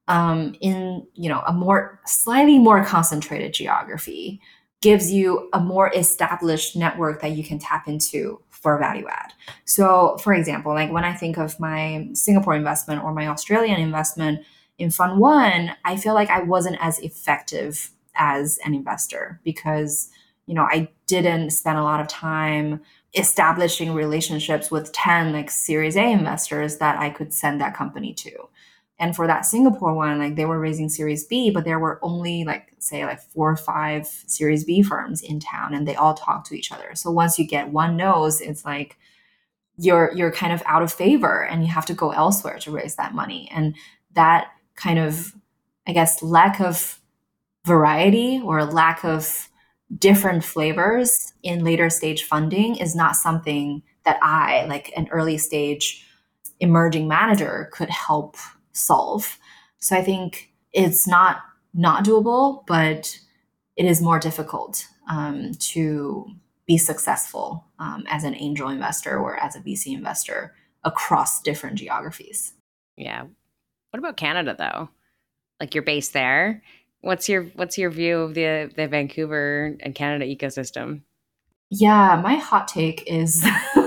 in a slightly more concentrated geography gives you a more established network that you can tap into for value add. So, for example, like when I think of my Singapore investment or my Australian investment in Fund One, I feel like I wasn't as effective as an investor because I didn't spend a lot of time establishing relationships with 10 like Series A investors that I could send that company to. And for that Singapore one, like they were raising Series B, but there were only say 4 or 5 Series B firms in town, and they all talk to each other. So once you get one nose, it's like you're kind of out of favor, and you have to go elsewhere to raise that money. And that kind of, I guess, lack of variety or lack of different flavors in later stage funding is not something that I, like an early stage emerging manager, could help solve. So I think it's not doable, but it is more difficult to be successful as an angel investor or as a VC investor across different geographies. Yeah. What about Canada though? Like you're based there. What's your view of the Vancouver and Canada ecosystem? Yeah, my hot take is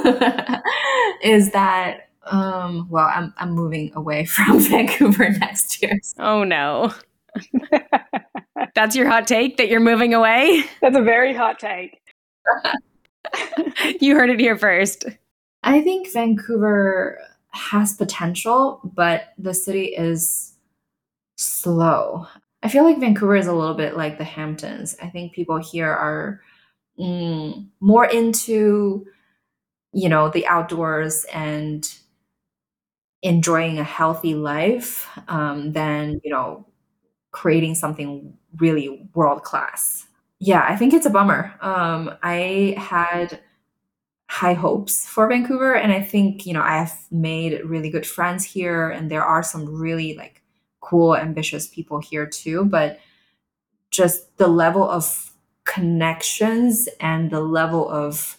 is that I'm moving away from Vancouver next year. Oh no. That's your hot take, that you're moving away? That's a very hot take. You heard it here first. I think Vancouver has potential, but the city is slow. I feel like Vancouver is a little bit like the Hamptons. I think people here are more into, the outdoors and enjoying a healthy life than, creating something really world class. Yeah, I think it's a bummer. I had high hopes for Vancouver, and I think, I've made really good friends here, and there are some really like cool, ambitious people here too, but just the level of connections and the level of,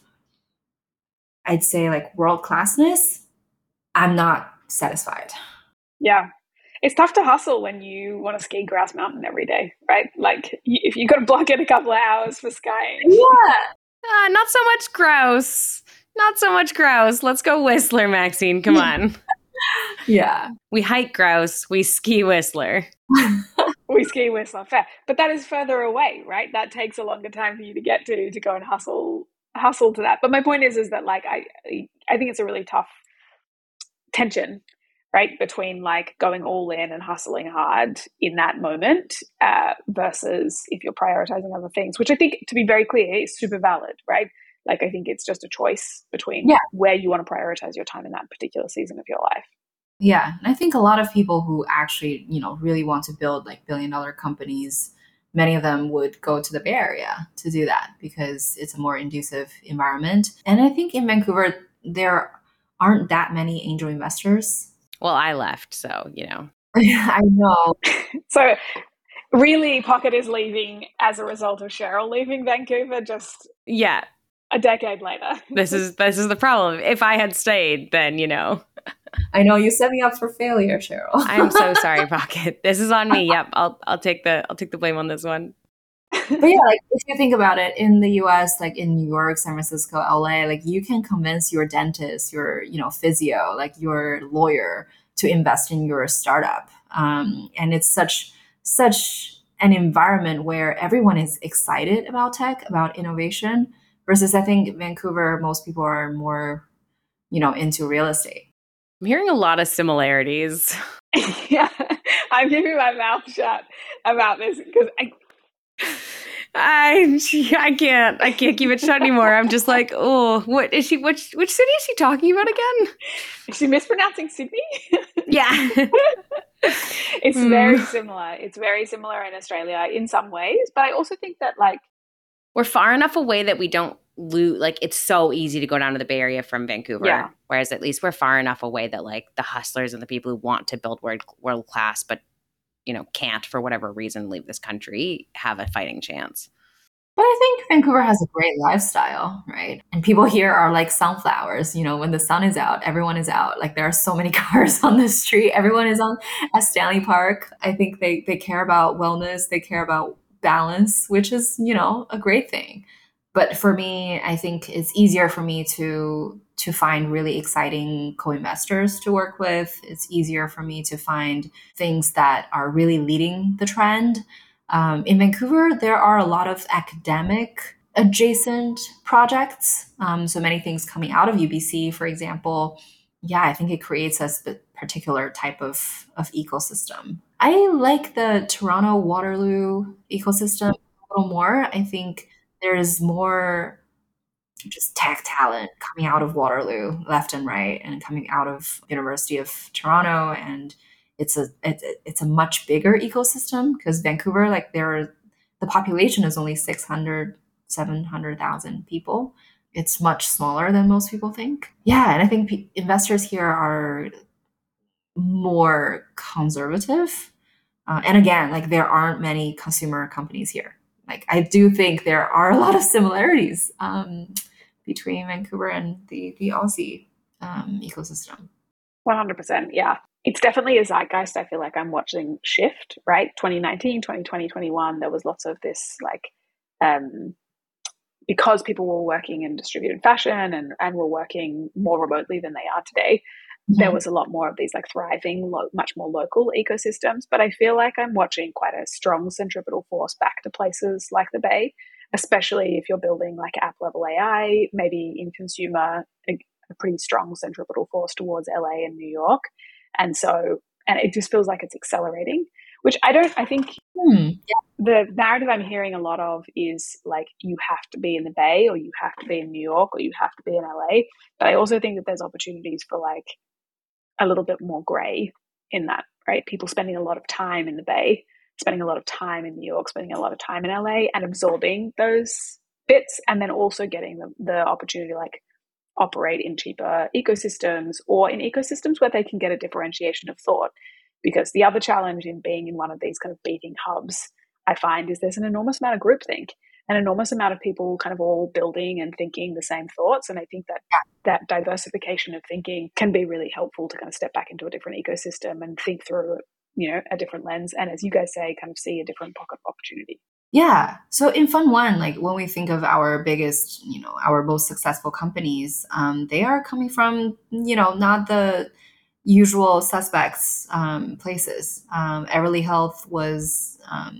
I'd say, like world classness, I'm not satisfied. Yeah. It's tough to hustle when you want to ski Grouse Mountain every day, right? Like if you've got to block in a couple of hours for skiing. Yeah. Not so much grouse. Not so much grouse. Let's go Whistler, Maxine. Come on. Yeah. We hike grouse. We ski Whistler. We ski Whistler, fair. But that is further away, right? That takes a longer time for you to get to go and hustle to that. But my point is that like I think it's a really tough tension, right, between like going all in and hustling hard in that moment versus if you're prioritizing other things, which I think, to be very clear, is super valid, right? Like I think it's just a choice between where you want to prioritize your time in that particular season of your life. Yeah. And I think a lot of people who actually, really want to build like billion-dollar companies, many of them would go to the Bay Area to do that because it's a more conducive environment. And I think in Vancouver, there aren't that many angel investors. Well, I left, so, I know. So really, Pocket is leaving as a result of Cheryl leaving Vancouver. Yeah. A decade later. This is the problem. If I had stayed, then I know you set me up for failure, Cheryl. I'm so sorry, Pocket. This is on me. Yep, I'll take the blame on this one. But yeah, like if you think about it, in the US, like in New York, San Francisco, LA, like you can convince your dentist, your physio, like your lawyer to invest in your startup. And it's such an environment where everyone is excited about tech, about innovation, versus I think Vancouver, most people are more, into real estate. I'm hearing a lot of similarities. Yeah, I'm keeping my mouth shut about this because I can't keep it shut anymore. I'm just like, oh, what is she? Which city is she talking about again? Is she mispronouncing Sydney? Yeah. It's very similar. It's very similar in Australia in some ways, but I also think that like we're far enough away that we don't lose. Like it's so easy to go down to the Bay Area from Vancouver. Yeah. Whereas at least we're far enough away that like the hustlers and the people who want to build world class, but can't for whatever reason leave this country, have a fighting chance. But I think Vancouver has a great lifestyle, right? And people here are like sunflowers. When the sun is out, everyone is out. Like there are so many cars on the street. Everyone is at Stanley Park. I think they care about wellness. They care about balance, which is, a great thing. But for me, I think it's easier for me to find really exciting co-investors to work with. It's easier for me to find things that are really leading the trend. In Vancouver, there are a lot of academic adjacent projects. So many things coming out of UBC, for example. Yeah, I think it creates a particular type of ecosystem. I like the Toronto Waterloo ecosystem a little more. I think there's more just tech talent coming out of Waterloo left and right, and coming out of University of Toronto, and it's a much bigger ecosystem because Vancouver, like the population is only 700,000 people. It's much smaller than most people think. Yeah, and I think investors here are more conservative. And again, like there aren't many consumer companies here. Like I do think there are a lot of similarities between Vancouver and the Aussie ecosystem. 100%. Yeah. It's definitely a zeitgeist. I feel like I'm watching shift, right? 2019, 2020, 2021, there was lots of this like, because people were working in distributed fashion and were working more remotely than they are today, there was a lot more of these like thriving, much more local ecosystems. But I feel like I'm watching quite a strong centripetal force back to places like the Bay, especially if you're building like app level AI, maybe in consumer, a pretty strong centripetal force towards LA and New York. And it just feels like it's accelerating, which I think the narrative I'm hearing a lot of is like, you have to be in the Bay, or you have to be in New York, or you have to be in LA. But I also think that there's opportunities for like a little bit more gray in that, right? People spending a lot of time in the Bay, spending a lot of time in New York, spending a lot of time in LA, and absorbing those bits, and then also getting the opportunity to like operate in cheaper ecosystems, or in ecosystems where they can get a differentiation of thought. Because the other challenge in being in one of these kind of beating hubs, I find, is there's an enormous amount of groupthink, an enormous amount of people kind of all building and thinking the same thoughts. And I think that diversification of thinking can be really helpful to kind of step back into a different ecosystem and think through, a different lens. And as you guys say, kind of see a different pocket of opportunity. Yeah. So in Fund One, like when we think of our biggest, our most successful companies, they are coming from, not the usual suspects places. Everly Health was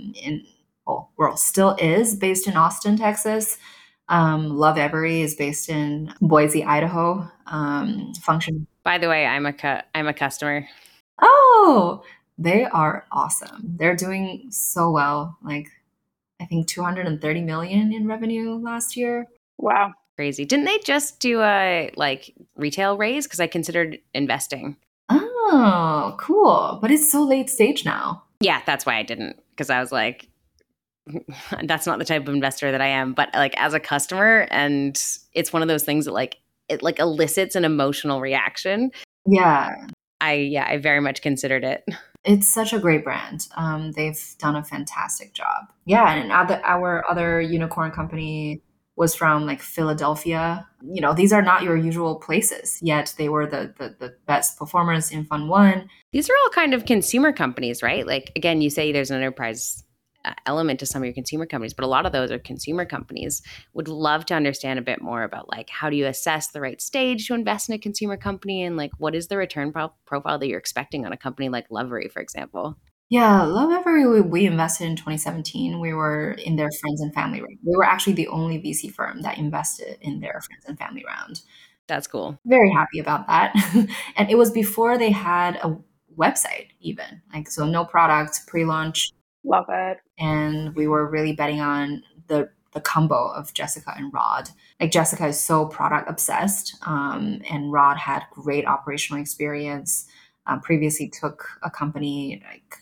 still is based in Austin, Texas. Love Every is based in Boise, Idaho. Function. By the way, I'm a customer. Oh, they are awesome. They're doing so well. Like, I think 230 million in revenue last year. Wow. Crazy. Didn't they just do a like retail raise? Because I considered investing. Oh, cool. But it's so late stage now. Yeah, that's why I didn't. Because I was like, that's not the type of investor that I am. But like as a customer, and it's one of those things that like it like elicits an emotional reaction. Yeah. I very much considered it. It's such a great brand. They've done a fantastic job. Yeah, and our other unicorn company, was from like Philadelphia. These are not your usual places, yet they were the best performers in Fund 1. These are all kind of consumer companies, right? Like, again, you say there's an enterprise element to some of your consumer companies, but a lot of those are consumer companies. Would love to understand a bit more about like, how do you assess the right stage to invest in a consumer company, and like, what is the return profile that you're expecting on a company like Lovevery, for example? Yeah, Lovevery, we invested in 2017. We were in their friends and family round. We were actually the only VC firm that invested in their friends and family round. That's cool. Very happy about that. And it was before they had a website even. Like, so no product, pre-launch. Love it. And we were really betting on the combo of Jessica and Rod. Like, Jessica is so product obsessed, and Rod had great operational experience. Previously took a company like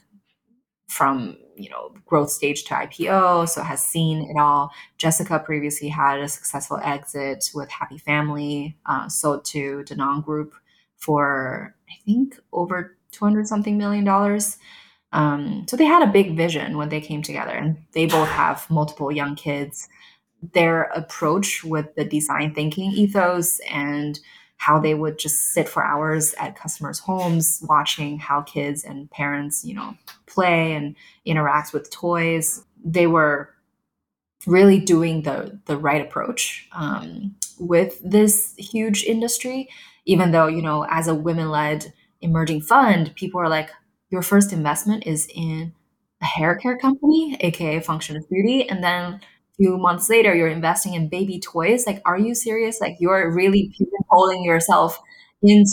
from growth stage to IPO, so has seen it all. Jessica previously had a successful exit with Happy Family, sold to Danone Group for I think over 200 something million dollars. So they had a big vision when they came together, and they both have multiple young kids. Their approach with the design thinking ethos and how they would just sit for hours at customers' homes watching how kids and parents, play and interact with toys. They were really doing the right approach with this huge industry, even though, as a women-led emerging fund, people are like, your first investment is in a hair care company, aka Function of Beauty, and then few months later you're investing in baby toys. Like, are you serious? Like, you're really pigeonholing yourself into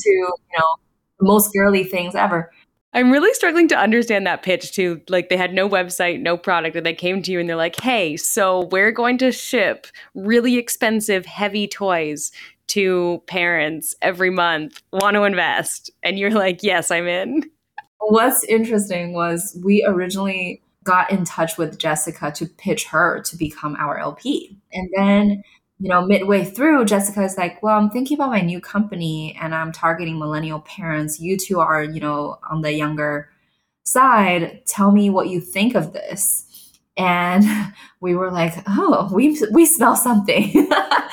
the most girly things ever. I'm really struggling to understand that pitch too. Like, they had no website, no product, and they came to you and they're like, hey, so we're going to ship really expensive, heavy toys to parents every month. Want to invest? And you're like, yes, I'm in. What's interesting was we originally got in touch with Jessica to pitch her to become our LP. And then, midway through, Jessica is like, well, I'm thinking about my new company and I'm targeting millennial parents. You two are, on the younger side. Tell me what you think of this. And we were like, oh, we smell something.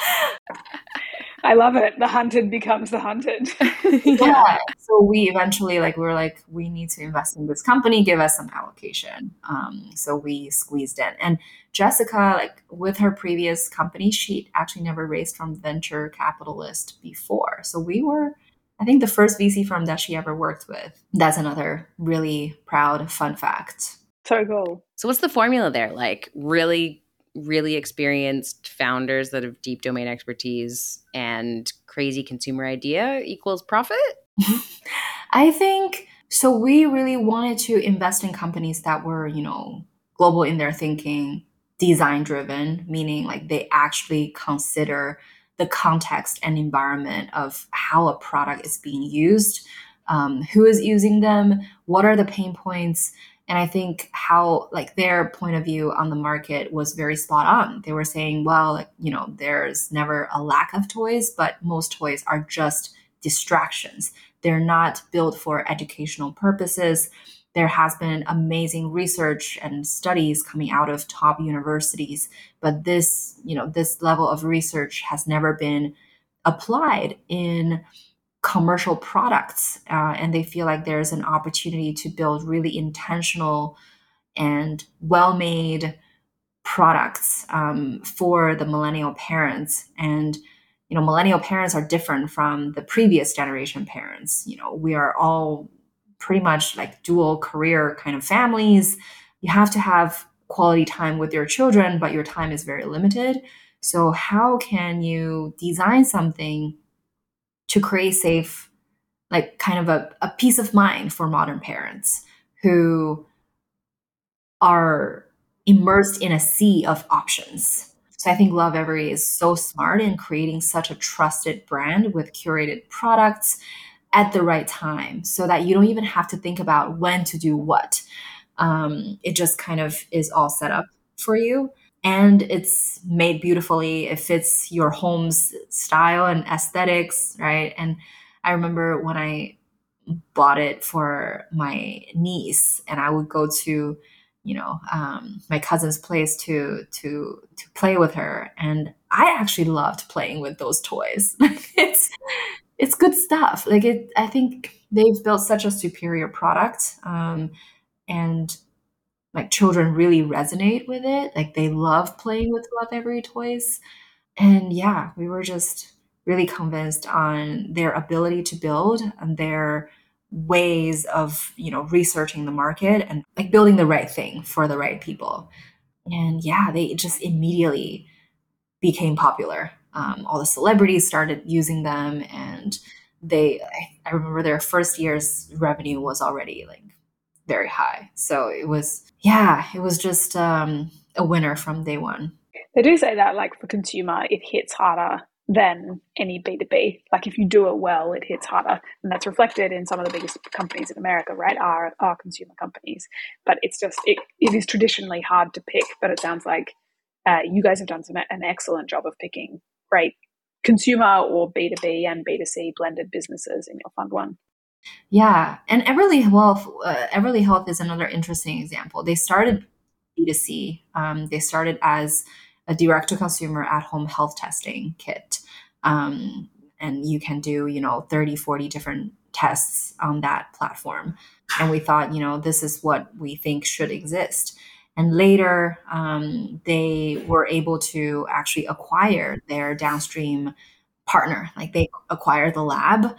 I love it. The hunted becomes the hunted. Yeah. So we eventually we were like, we need to invest in this company, give us some allocation. So we squeezed in. And Jessica, like with her previous company, she actually never raised from venture capitalist before. So we were, I think, the first VC firm that she ever worked with. That's another really proud fun fact. So cool. So what's the formula there? Like, really experienced founders that have deep domain expertise and crazy consumer idea equals profit? I think so. We really wanted to invest in companies that were, global in their thinking, design driven, meaning like they actually consider the context and environment of how a product is being used, who is using them, what are the pain points. And I think how their point of view on the market was very spot on. They were saying, well, there's never a lack of toys, but most toys are just distractions. They're not built for educational purposes. There has been amazing research and studies coming out of top universities, but this level of research has never been applied in commercial products, and they feel like there's an opportunity to build really intentional and well-made products for the millennial parents. And millennial parents are different from the previous generation parents. We are all pretty much like dual career kind of families. You have to have quality time with your children, but your time is very limited. So how can you design something to create safe, like kind of a peace of mind for modern parents who are immersed in a sea of options? So I think Lovevery is so smart in creating such a trusted brand with curated products at the right time so that you don't even have to think about when to do what. It just kind of is all set up for you. And it's made beautifully. It fits your home's style and aesthetics, right? And I remember when I bought it for my niece, and I would go to, my cousin's place to play with her, and I actually loved playing with those toys. It's good stuff. I think they've built such a superior product, and like children really resonate with it. Like they love playing with Lovevery toys. And yeah, we were just really convinced on their ability to build and their ways of, researching the market and like building the right thing for the right people. And yeah, they just immediately became popular. All the celebrities started using them, and I remember their first year's revenue was already like very high. So it was just a winner from day one. They do say that, like, for consumer, it hits harder than any B2B. Like, if you do it well, it hits harder. And that's reflected in some of the biggest companies in America, right, are consumer companies. But it's just, it is traditionally hard to pick. But it sounds like you guys have done an excellent job of picking great consumer or B2B and B2C blended businesses in your fund one. Yeah, and Everly Health is another interesting example. They started B2C. They started as a direct-to-consumer at-home health testing kit. And you can do, 30, 40 different tests on that platform. And we thought, this is what we think should exist. And later, they were able to actually acquire their downstream partner. Like they acquired the lab,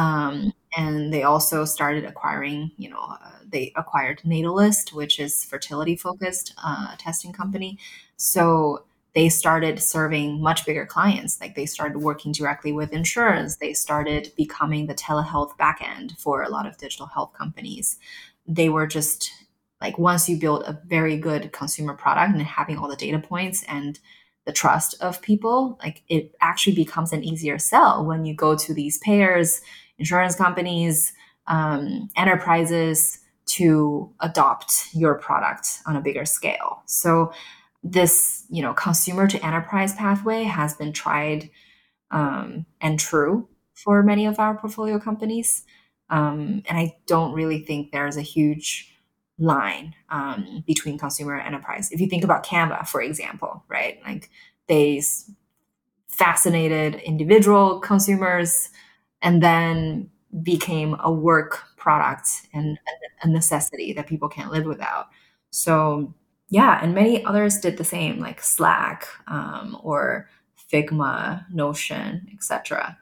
and they also started acquiring, they acquired Natalist, which is fertility focused testing company. So they started serving much bigger clients. Like they started working directly with insurance. They started becoming the telehealth backend for a lot of digital health companies. They were just like, once you build a very good consumer product and having all the data points and the trust of people, like it actually becomes an easier sell when you go to these payers, insurance companies, enterprises to adopt your product on a bigger scale. So this, consumer to enterprise pathway has been tried and true for many of our portfolio companies. And I don't really think there's a huge line between consumer and enterprise. If you think about Canva, for example, right? Like they fascinated individual consumers and then became a work product and a necessity that people can't live without. So yeah, and many others did the same, like Slack or Figma, Notion, etc.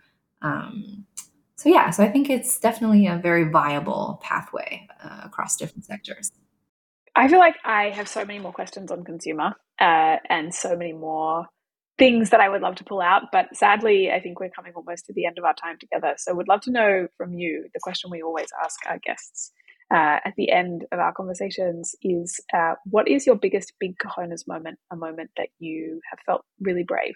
So I think it's definitely a very viable pathway across different sectors. I feel like I have so many more questions on consumer and so many more things that I would love to pull out. But sadly, I think we're coming almost to the end of our time together. So would love to know from you, the question we always ask our guests at the end of our conversations is, what is your biggest big cojones moment, a moment that you have felt really brave?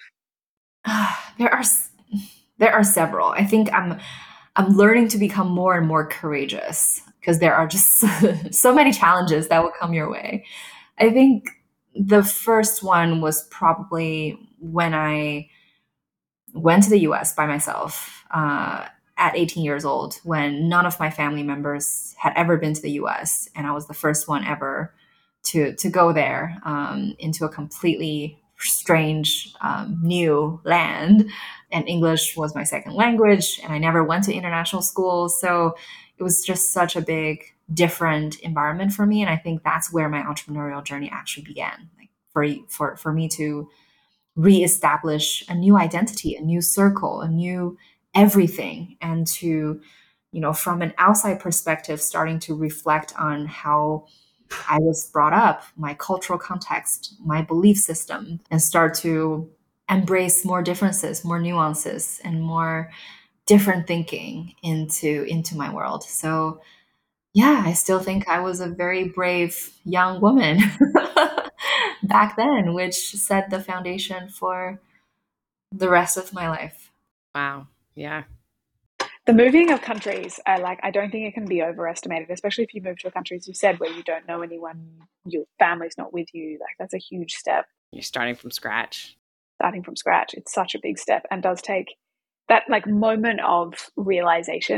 There are several. I think I'm learning to become more and more courageous because there are just so many challenges that will come your way. I think the first one was probably when I went to the US by myself at 18 years old, when none of my family members had ever been to the US. And I was the first one ever to go there into a completely strange, new land. And English was my second language, and I never went to international school. So it was just such a big, different environment for me. And I think that's where my entrepreneurial journey actually began. Like for me to reestablish a new identity, a new circle, a new everything, and to, from an outside perspective, starting to reflect on how I was brought up, my cultural context, my belief system, and start to embrace more differences, more nuances, and more different thinking into my world. So yeah, I still think I was a very brave young woman back then, which set the foundation for the rest of my life. Wow. Yeah. The moving of countries, I don't think it can be overestimated, especially if you move to a country, as you said, where you don't know anyone, your family's not with you. Like, that's a huge step. You're starting from scratch. Starting from scratch, it's such a big step and does take that like moment of realization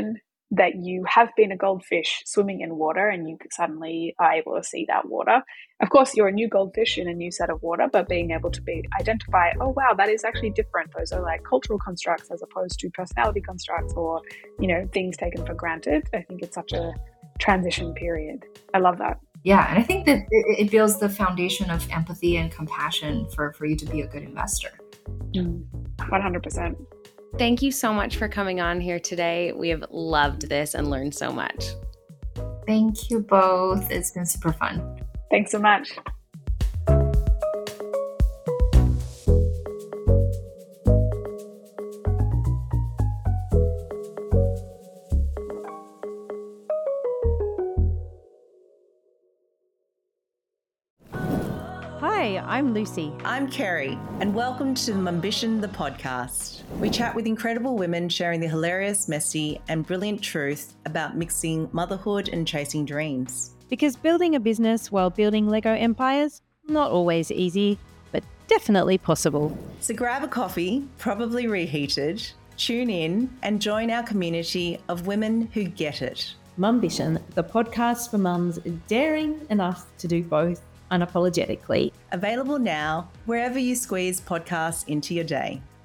that you have been a goldfish swimming in water and you suddenly are able to see that water. Of course, you're a new goldfish in a new set of water, but being able to identify, oh, wow, that is actually different. Those are like cultural constructs as opposed to personality constructs or, things taken for granted. I think it's such a transition period. I love that. Yeah, and I think that it builds the foundation of empathy and compassion for you to be a good investor. 100%. Thank you so much for coming on here today. We have loved this and learned so much. Thank you both. It's been super fun. Thanks so much. Hi, I'm Lucy. I'm Kerry, and welcome to Mumbition, the podcast. We chat with incredible women sharing the hilarious, messy, and brilliant truth about mixing motherhood and chasing dreams. Because building a business while building Lego empires, not always easy, but definitely possible. So grab a coffee, probably reheated, tune in, and join our community of women who get it. Mumbition, the podcast for mums daring enough to do both unapologetically. Available now wherever you squeeze podcasts into your day.